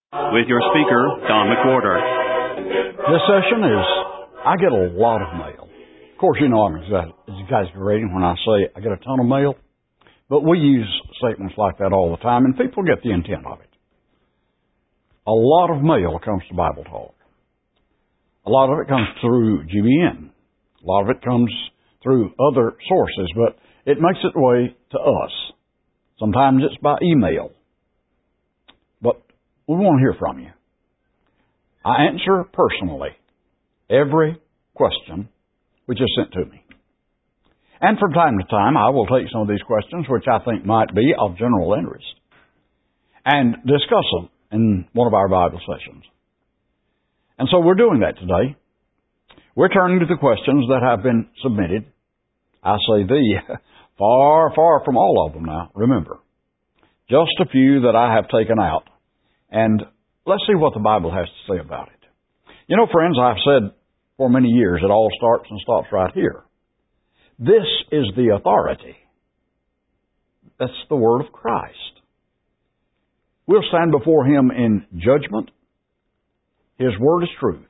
with your speaker, Don McWhorter. This session is, I get a lot of mail. Of course, you know I'm exaggerating when I say I get a ton of mail, but we use statements like that all the time, and people get the intent of it. A lot of mail comes to Bible Talk. A lot of it comes through GBN. A lot of it comes through other sources, but it makes its way to us. Sometimes it's by email. But we want to hear from you. I answer personally every question which is sent to me. And from time to time, I will take some of these questions, which I think might be of general interest, and discuss them in one of our Bible sessions. And so we're doing that today. We're turning to the questions that have been submitted. I say far, far from all of them now, remember. Just a few that I have taken out. And let's see what the Bible has to say about it. You know, friends, I've said for many years, it all starts and stops right here. This is the authority. That's the Word of Christ. We'll stand before Him in judgment. His Word is truth.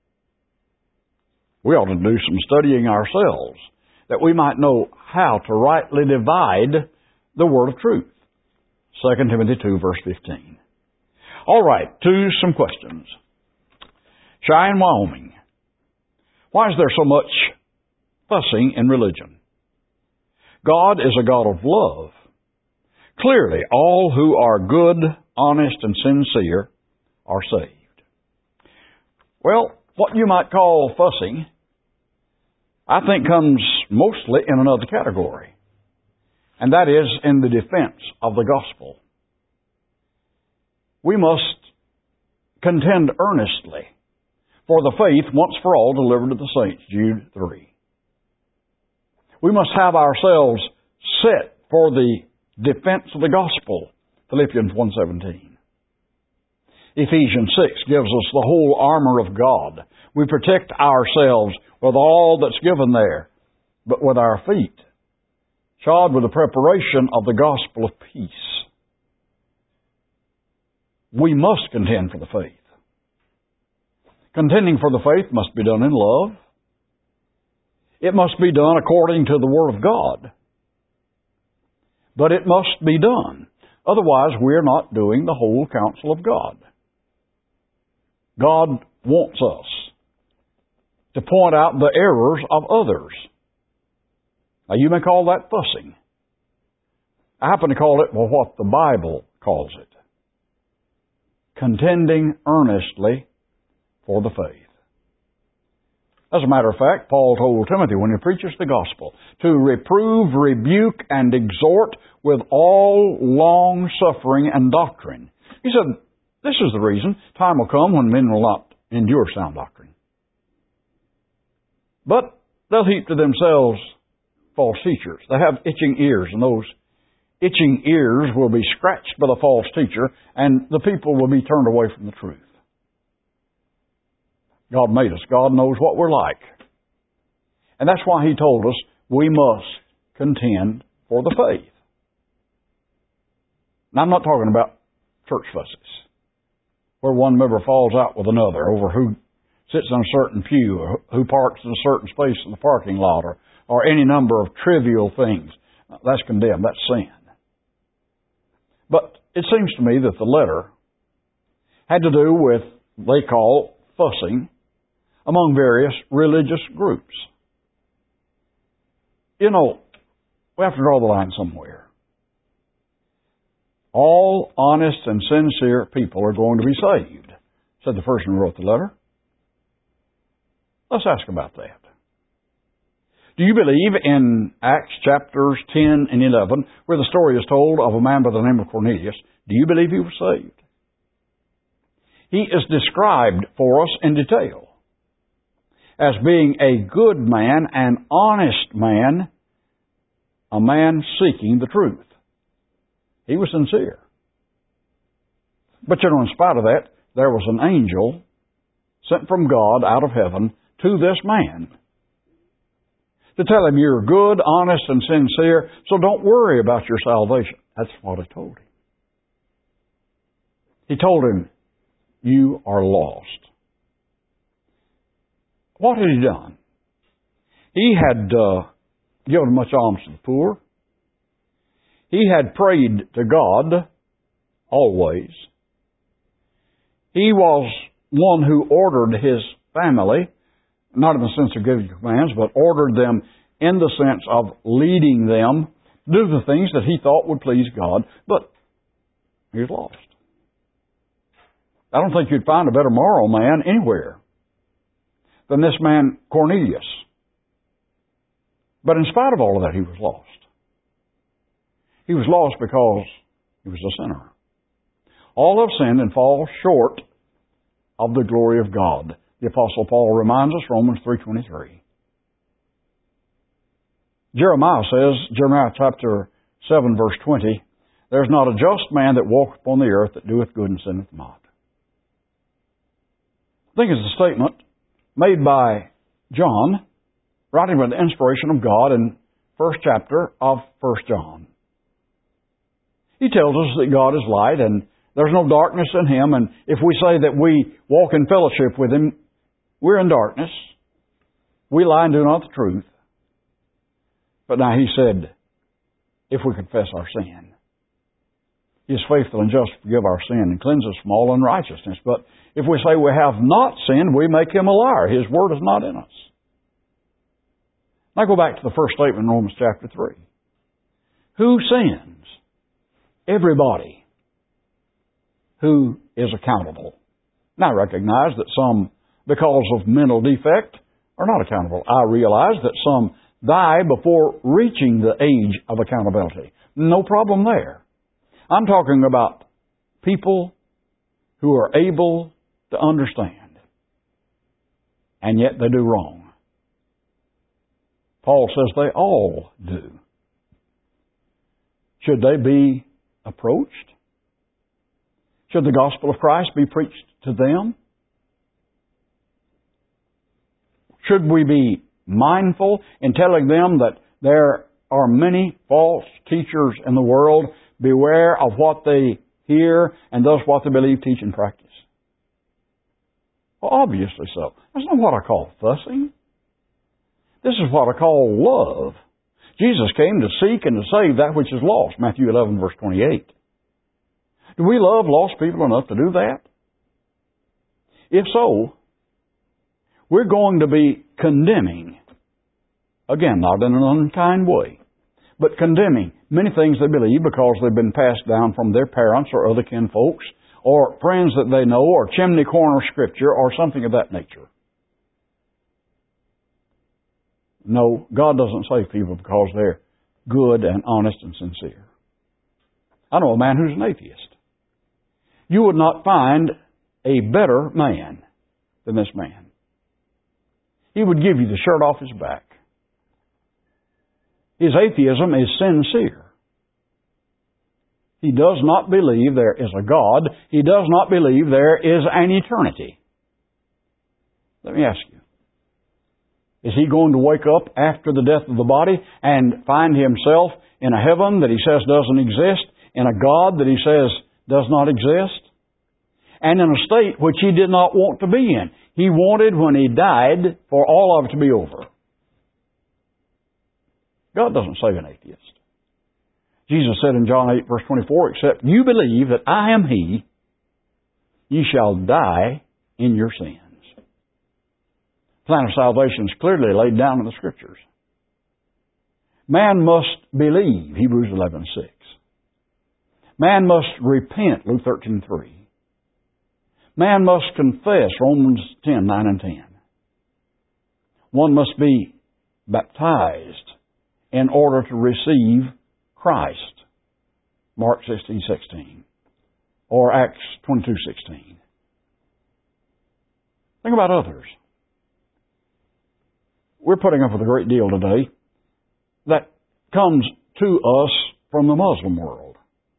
We ought to do some studying ourselves that we might know how to rightly divide the Word of truth. 2 Timothy 2, verse 15. All right, to some questions. Cheyenne, Wyoming. Why is there so much fussing in religion? God is a God of love. Clearly, all who are good, honest, and sincere are saved. Well, what you might call fussing, I think comes mostly in another category, and that is in the defense of the gospel. We must contend earnestly for the faith once for all delivered to the saints, Jude 3. We must have ourselves set for the defense of the gospel, Philippians 1:17. Ephesians 6 gives us the whole armor of God. We protect ourselves with all that's given there, but with our feet shod with the preparation of the gospel of peace. We must contend for the faith. Contending for the faith must be done in love. It must be done according to the Word of God. But it must be done. Otherwise, we're not doing the whole counsel of God. God wants us to point out the errors of others. Now, you may call that fussing. I happen to call it what the Bible calls it. Contending earnestly for the faith. As a matter of fact, Paul told Timothy when he preaches the gospel to reprove, rebuke, and exhort with all long suffering and doctrine. He said, this is the reason time will come when men will not endure sound doctrine. But they'll heap to themselves false teachers. They have itching ears, and those itching ears will be scratched by the false teacher, and the people will be turned away from the truth. God made us. God knows what we're like. And that's why He told us we must contend for the faith. Now, I'm not talking about church fusses, where one member falls out with another over who sits in a certain pew, or who parks in a certain space in the parking lot, or any number of trivial things. That's condemned. That's sin. But it seems to me that the letter had to do with, they call, fussing among various religious groups. You know, we have to draw the line somewhere. All honest and sincere people are going to be saved, said the person who wrote the letter. Let's ask about that. Do you believe in Acts chapters 10 and 11, where the story is told of a man by the name of Cornelius? Do you believe he was saved? He is described for us in detail as being a good man, an honest man, a man seeking the truth. He was sincere. But you know, in spite of that, there was an angel sent from God out of heaven to this man to tell him you're good, honest, and sincere, so don't worry about your salvation. That's what he told him. He told him, you are lost. What had he done? He had given much alms to the poor. He had prayed to God always. He was one who ordered his family, not in the sense of giving commands, but ordered them in the sense of leading them to do the things that he thought would please God, but he was lost. I don't think you'd find a better moral man anywhere than this man Cornelius. But in spite of all of that, he was lost. He was lost because he was a sinner. All have sinned and fall short of the glory of God. The Apostle Paul reminds us, Romans 3:23. Jeremiah says, Jeremiah chapter 7, verse 20, "There is not a just man that walketh upon the earth that doeth good and sinneth not." I think it's a statement made by John, writing by the inspiration of God in first chapter of 1 John. He tells us that God is light and there's no darkness in Him, and if we say that we walk in fellowship with Him, we're in darkness. We lie and do not the truth. But now He said, if we confess our sin, He is faithful and just to forgive our sin and cleanse us from all unrighteousness. But if we say we have not sinned, we make Him a liar. His word is not in us. Now go back to the first statement in Romans chapter 3. Who sins? Everybody who is accountable. Now I recognize that some, because of mental defect, are not accountable. I realize that some die before reaching the age of accountability. No problem there. I'm talking about people who are able to understand, and yet they do wrong. Paul says they all do. Should they be approached? Should the gospel of Christ be preached to them? Should we be mindful in telling them that there are many false teachers in the world? Beware of what they hear and thus what they believe, teach, and practice. Well, obviously so. That's not what I call fussing. This is what I call love. Jesus came to seek and to save that which is lost. Matthew 11, verse 28. Do we love lost people enough to do that? If so, we're going to be condemning, again, not in an unkind way, but condemning many things they believe because they've been passed down from their parents or other kinfolks or friends that they know or chimney corner scripture or something of that nature. No, God doesn't save people because they're good and honest and sincere. I know a man who's an atheist. You would not find a better man than this man. He would give you the shirt off his back. His atheism is sincere. He does not believe there is a God. He does not believe there is an eternity. Let me ask you, is he going to wake up after the death of the body and find himself in a heaven that he says doesn't exist, in a God that he says does not exist, and in a state which he did not want to be in? He wanted, when he died, for all of it to be over. God doesn't save an atheist. Jesus said in John 8, verse 24, "Except you believe that I am He, ye shall die in your sins." The plan of salvation is clearly laid down in the Scriptures. Man must believe, Hebrews 11:6. Man must repent, Luke 13:3. Man must confess, Romans 10:9 and 10. One must be baptized in order to receive Christ, Mark 16:16, or Acts 22:16. Think about others. We're putting up with a great deal today that comes to us from the Muslim world.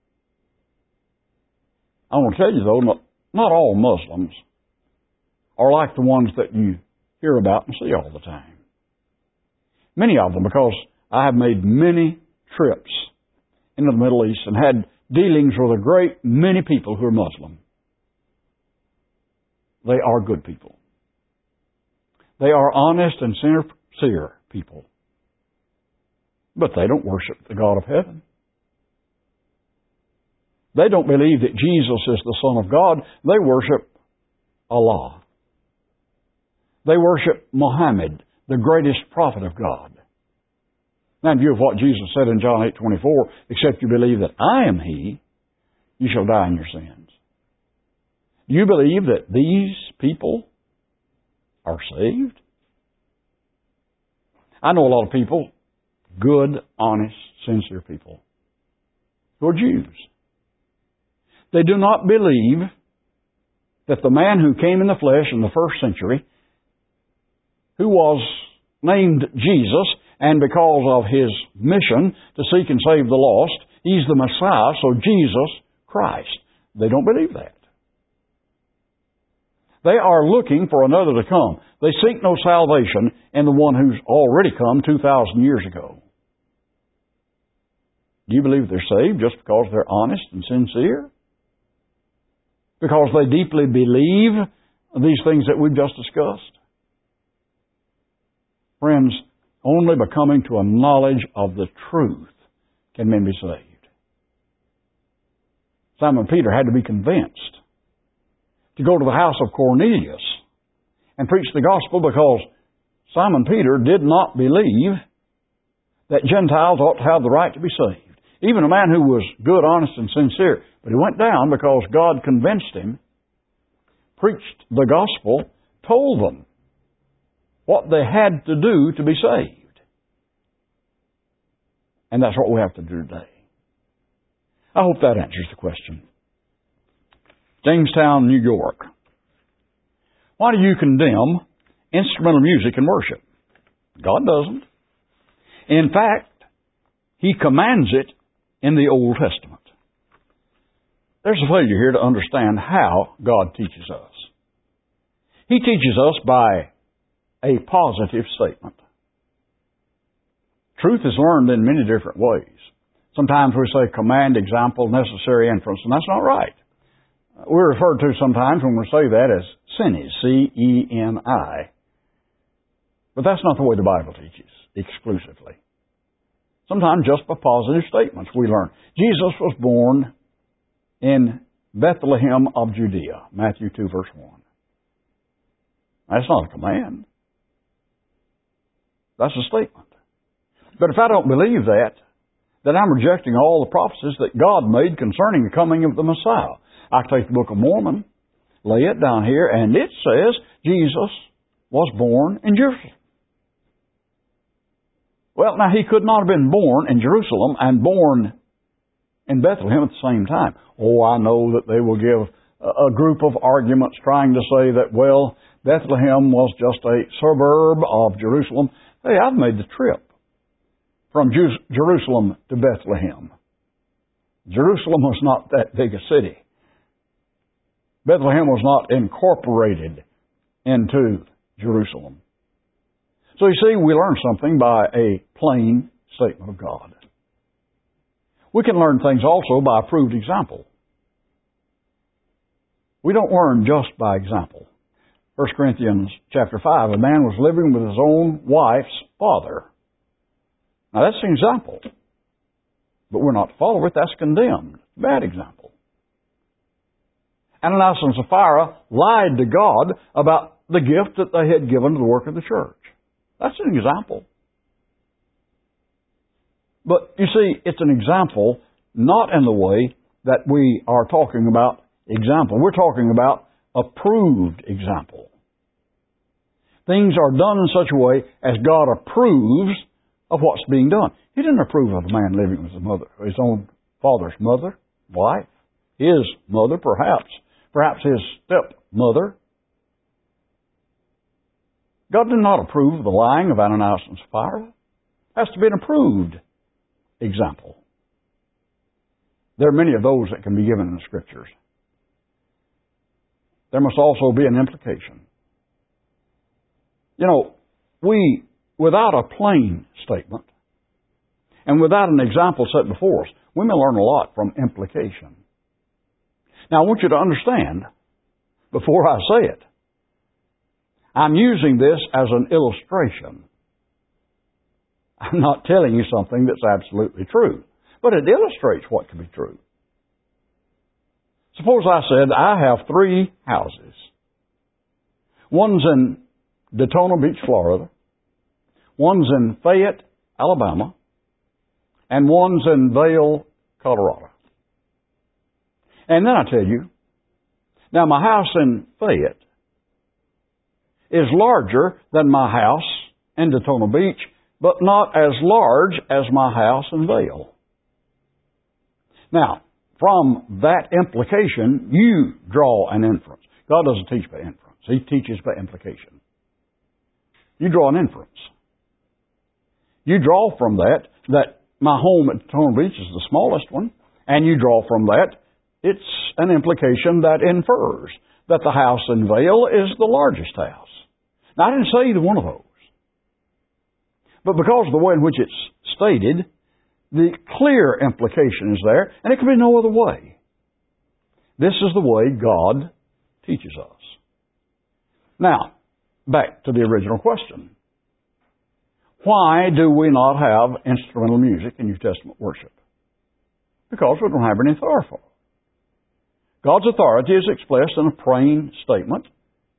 I want to tell you, though, not all Muslims are like the ones that you hear about and see all the time. Many of them, because I have made many trips into the Middle East and had dealings with a great many people who are Muslim. they are good people. They are honest and sincere people. But they don't worship the God of heaven. They don't believe that Jesus is the Son of God. They worship Allah. They worship Muhammad, the greatest prophet of God. Now, in view of what Jesus said in John 8:24, except you believe that I am He, you shall die in your sins. Do you believe that these people are saved? I know a lot of people, good, honest, sincere people, who are Jews. They do not believe that the man who came in the flesh in the first century, who was named Jesus, and because of His mission to seek and save the lost, He's the Messiah, so Jesus Christ. They don't believe that. They are looking for another to come. They seek no salvation in the one who's already come 2,000 years ago. Do you believe they're saved just because they're honest and sincere? Because they deeply believe these things that we've just discussed? Friends, only by coming to a knowledge of the truth can men be saved. Simon Peter had to be convinced to go to the house of Cornelius and preach the gospel because Simon Peter did not believe that Gentiles ought to have the right to be saved. Even a man who was good, honest, and sincere. But he went down because God convinced him, preached the gospel, told them what they had to do to be saved. And that's what we have to do today. I hope that answers the question. Jamestown, New York. Why do you condemn instrumental music in worship? God doesn't. In fact, He commands it in the Old Testament. There's a failure here to understand how God teaches us. He teaches us by a positive statement. Truth is learned in many different ways. Sometimes we say command, example, necessary inference, and that's not right. We're referred to sometimes when we say that as Ceni, C-E-N-I. But that's not the way the Bible teaches, exclusively. Sometimes just by positive statements we learn. Jesus was born in Bethlehem of Judea, Matthew 2, verse 1. That's not a command. That's a statement. But if I don't believe that, then I'm rejecting all the prophecies that God made concerning the coming of the Messiah. I take the Book of Mormon, lay it down here, and it says Jesus was born in Jerusalem. Well, now, He could not have been born in Jerusalem and born in Bethlehem at the same time. Oh, I know that they will give a group of arguments trying to say that, well, Bethlehem was just a suburb of Jerusalem. Hey, I've made the trip from Jerusalem to Bethlehem. Jerusalem was not that big a city. Bethlehem was not incorporated into Jerusalem. So you see, we learn something by a plain statement of God. We can learn things also by a proved example. We don't learn just by example. 1 Corinthians chapter 5, a man was living with his own wife's father. Now that's an example. But we're not to follow it. That's condemned. Bad example. Ananias and Sapphira lied to God about the gift that they had given to the work of the church. That's an example. But you see, it's an example not in the way that we are talking about example. We're talking about approved example. Things are done in such a way as God approves of what's being done. He didn't approve of a man living with his own father's mother, wife, his mother, perhaps his stepmother. God did not approve of the lying of Ananias and Sapphira. It has to be an approved example. There are many of those that can be given in the Scriptures. There must also be an implication. You know, without a plain statement and without an example set before us, we may learn a lot from implication. Now, I want you to understand, before I say it, I'm using this as an illustration. I'm not telling you something that's absolutely true, but it illustrates what can be true. Suppose I said I have 3 houses. One's in Daytona Beach, Florida. One's in Fayette, Alabama. And one's in Vail, Colorado. And then I tell you, now my house in Fayette is larger than my house in Daytona Beach, but not as large as my house in Vail. Now, from that implication, you draw an inference. God doesn't teach by inference. He teaches by implication. You draw an inference. You draw from that my home at Daytona Beach is the smallest one, and you draw from that it's an implication that infers that the house in Vail is the largest house. Now, I didn't say either one of those. But because of the way in which it's stated, the clear implication is there, and it can be no other way. This is the way God teaches us. Now, back to the original question. Why do we not have instrumental music in New Testament worship? Because we don't have any authority for it. God's authority is expressed in a plain statement,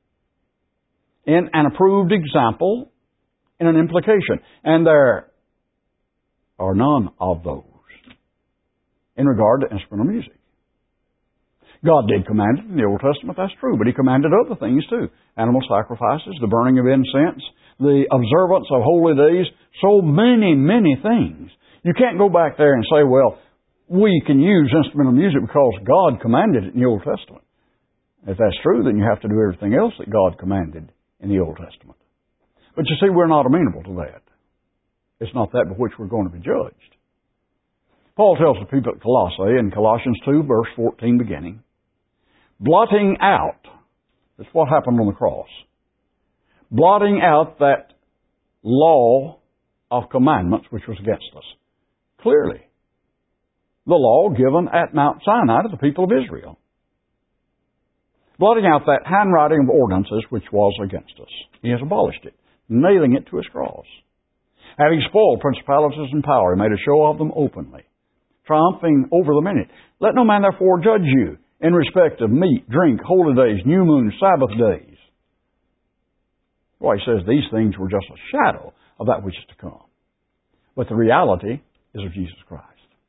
in an approved example, in an implication. And there are none of those in regard to instrumental music. God did command it in the Old Testament, that's true, but He commanded other things too. Animal sacrifices, the burning of incense, the observance of holy days, so many, many things. You can't go back there and say, well, we can use instrumental music because God commanded it in the Old Testament. If that's true, then you have to do everything else that God commanded in the Old Testament. But you see, we're not amenable to that. It's not that by which we're going to be judged. Paul tells the people at Colossae in Colossians 2, verse 14 beginning, blotting out, that's what happened on the cross, blotting out that law of commandments which was against us. Clearly, the law given at Mount Sinai to the people of Israel. Blotting out that handwriting of ordinances which was against us. He has abolished it, nailing it to His cross. Having spoiled principalities and power, He made a show of them openly, triumphing over them in it. Let no man therefore judge you in respect of meat, drink, holy days, new moons, Sabbath days. Well, he says these things were just a shadow of that which is to come. But the reality is of Jesus Christ.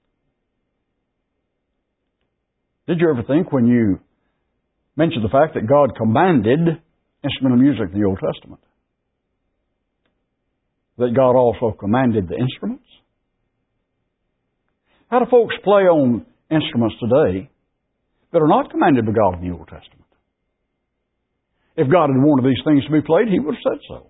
Did you ever think when you mentioned the fact that God commanded instrumental music in the Old Testament, that God also commanded the instruments? How do folks play on instruments today that are not commanded by God in the Old Testament? If God had wanted these things to be played, He would have said so.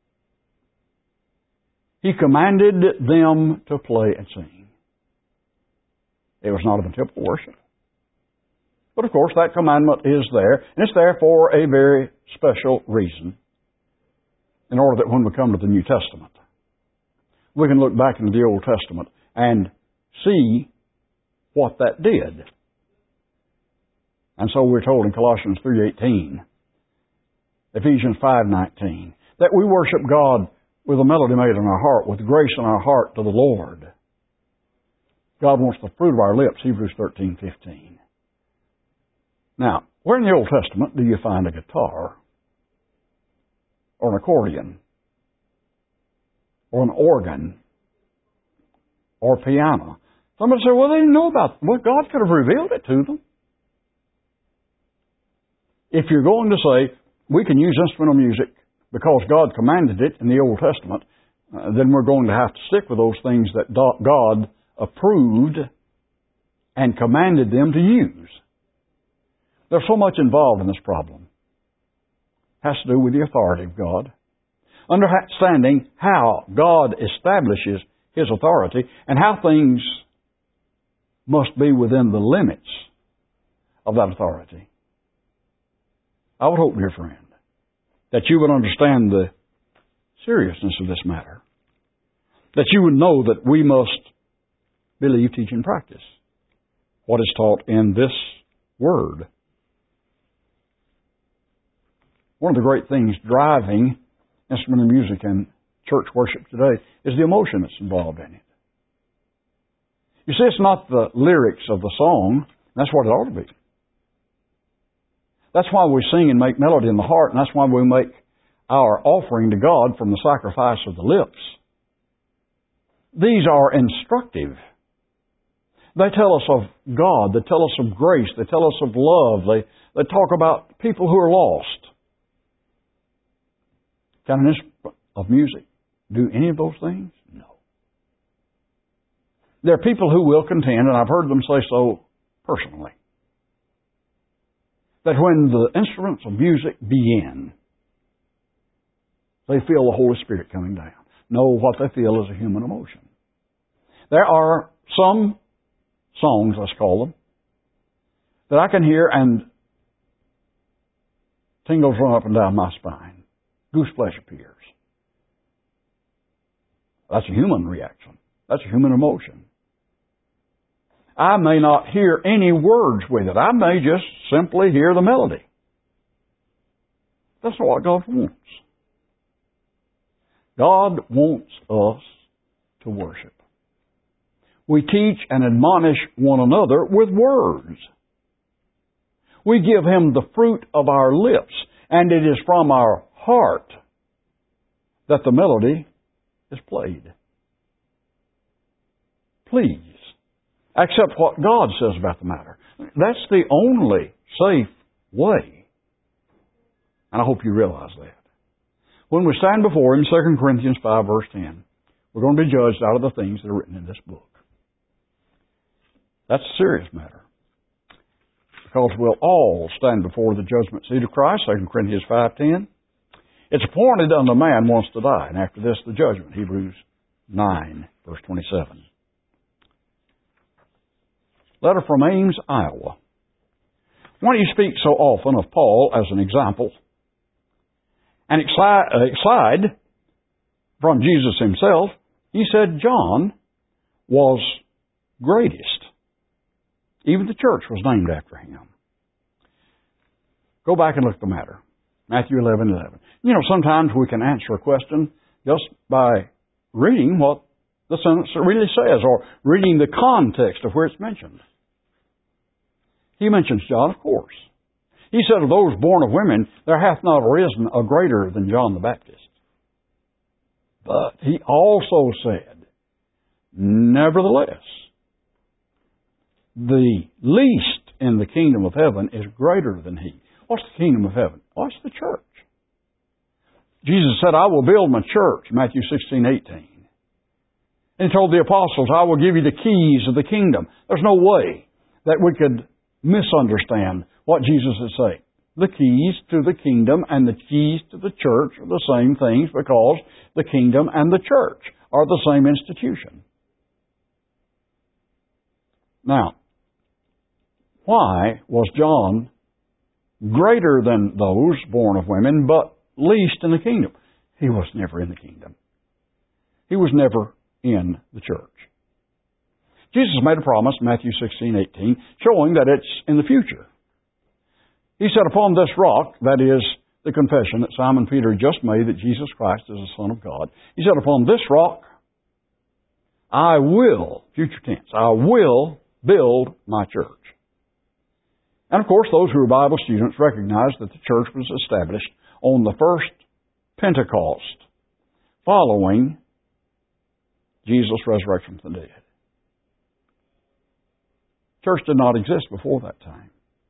He commanded them to play and sing. It was not of a temple worship. But of course, that commandment is there, and it's there for a very special reason, in order that when we come to the New Testament, we can look back into the Old Testament and see what that did. And so we're told in Colossians 3:18, Ephesians 5:19, that we worship God with a melody made in our heart, with grace in our heart to the Lord. God wants the fruit of our lips, Hebrews 13:15. Now, where in the Old Testament do you find a guitar, or an accordion, or an organ, or piano? Somebody say, well, they didn't know about it. Well, God could have revealed it to them. If you're going to say, we can use instrumental music because God commanded it in the Old Testament, then we're going to have to stick with those things that God approved and commanded them to use. There's so much involved in this problem. It has to do with the authority of God. Understanding how God establishes His authority and how things must be within the limits of that authority. I would hope, dear friend, that you would understand the seriousness of this matter. That you would know that we must believe, teach, and practice what is taught in this Word. One of the great things driving instrumental music and church worship today is the emotion that's involved in it. You see, it's not the lyrics of the song. That's what it ought to be. That's why we sing and make melody in the heart, and that's why we make our offering to God from the sacrifice of the lips. These are instructive. They tell us of God. They tell us of grace. They tell us of love. They talk about people who are lost. Can an instrument of music do any of those things? No. There are people who will contend, and I've heard them say so personally, that when the instruments of music begin, they feel the Holy Spirit coming down. No, what they feel is a human emotion. There are some songs, let's call them, that I can hear and tingles run up and down my spine. Goose flesh appears. That's a human reaction. That's a human emotion. I may not hear any words with it. I may just simply hear the melody. That's not what God wants. God wants us to worship. We teach and admonish one another with words. We give Him the fruit of our lips, and it is from our heart that the melody is played. Please accept what God says about the matter. That's the only safe way. And I hope you realize that. When we stand before Him, 2 Corinthians 5 verse 10, we're going to be judged out of the things that are written in this book. That's a serious matter. Because we'll all stand before the judgment seat of Christ, 2 Corinthians 5:10. It's appointed unto man once to die, and after this the judgment, Hebrews 9 verse 27. Letter from Ames, Iowa. Why do you speak so often of Paul as an example? And aside from Jesus Himself, he said John was greatest. Even the church was named after him. Go back and look at the matter. Matthew 11:11. You know, sometimes we can answer a question just by reading what the sentence really says, or reading the context of where it's mentioned. He mentions John, of course. He said, of those born of women, there hath not arisen a greater than John the Baptist. But he also said, nevertheless, the least in the kingdom of heaven is greater than he. What's the kingdom of heaven? What's the church? Jesus said, I will build my church, Matthew 16:18. And He told the apostles, I will give you the keys of the kingdom. There's no way that we could misunderstand what Jesus is saying. The keys to the kingdom and the keys to the church are the same things, because the kingdom and the church are the same institution. Now, why was John greater than those born of women, but least in the kingdom? He was never in the kingdom. He was never in the church. Jesus made a promise, Matthew 16:18, showing that it's in the future. He said, upon this rock, that is the confession that Simon Peter just made that Jesus Christ is the Son of God. He said, upon this rock, I will, future tense, I will build my church. And of course, those who are Bible students recognize that the church was established on the first Pentecost, following Jesus' resurrection from the dead. Church did not exist before that time.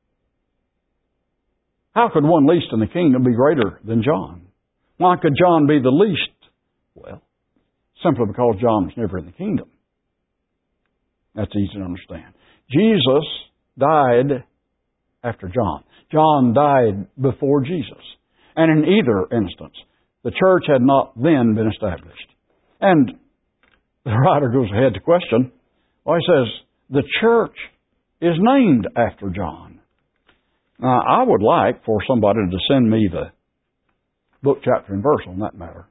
How could one least in the kingdom be greater than John? Why could John be the least? Well, simply because John was never in the kingdom. That's easy to understand. Jesus died after John. John died before Jesus. And in either instance, the church had not then been established. And the writer goes ahead to question, well, he says, the church is named after John. Now, I would like for somebody to send me the book, chapter, and verse on that matter.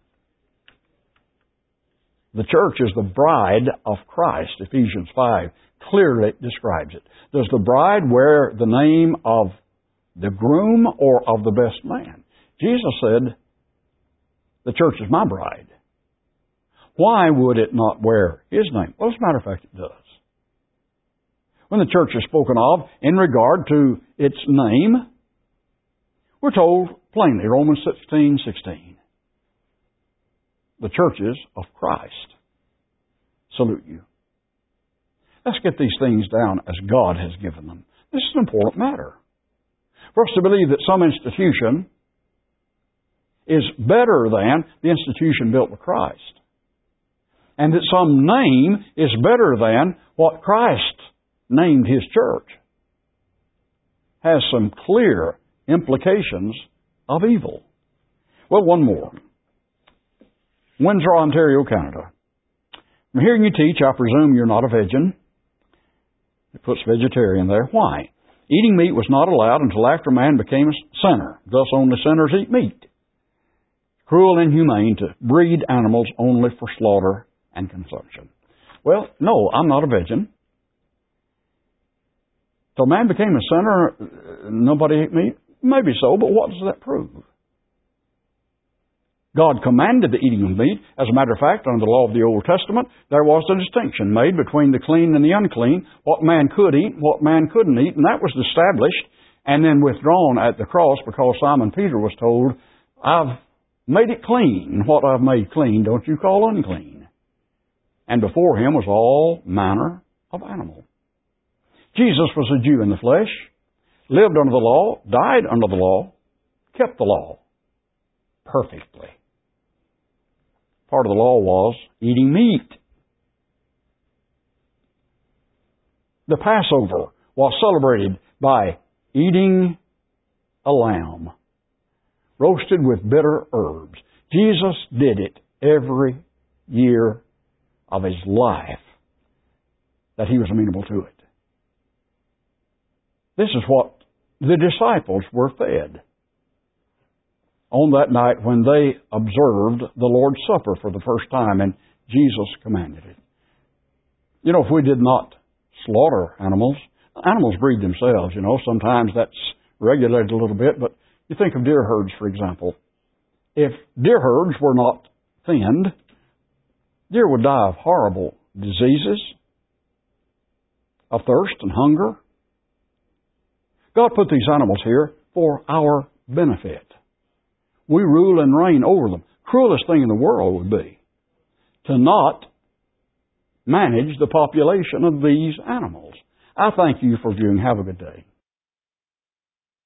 The church is the bride of Christ. Ephesians 5 clearly describes it. Does the bride wear the name of the groom or of the best man? Jesus said, the church is my bride. Why would it not wear His name? Well, as a matter of fact, it does. When the church is spoken of in regard to its name, we're told plainly, Romans 16:16, the churches of Christ salute you. Let's get these things down as God has given them. This is an important matter. For us to believe that some institution is better than the institution built by Christ, and that some name is better than what Christ named His church, has some clear implications of evil. Well, one more. Windsor, Ontario, Canada. From hearing you teach, I presume you're not a vegan. It puts vegetarian there. Why? Eating meat was not allowed until after man became a sinner. Thus only sinners eat meat. Cruel and inhumane to breed animals only for slaughter and consumption. Well, no, I'm not a vegan. Till man became a sinner, nobody ate meat? Maybe so, but what does that prove? God commanded the eating of meat. As a matter of fact, under the law of the Old Testament, there was a distinction made between the clean and the unclean, what man could eat and what man couldn't eat, and that was established and then withdrawn at the cross because Simon Peter was told, I've made it clean. What I've made clean, don't you call unclean. And before Him was all manner of animal. Jesus was a Jew in the flesh, lived under the law, died under the law, kept the law perfectly. Part of the law was eating meat. The Passover was celebrated by eating a lamb, roasted with bitter herbs. Jesus did it every year of His life that He was amenable to it. This is what the disciples were fed on that night when they observed the Lord's Supper for the first time, and Jesus commanded it. You know, if we did not slaughter animals breed themselves, you know. Sometimes that's regulated a little bit, but you think of deer herds, for example. If deer herds were not thinned, deer would die of horrible diseases, of thirst and hunger. God put these animals here for our benefit. We rule and reign over them. Cruelest thing in the world would be to not manage the population of these animals. I thank you for viewing. Have a good day.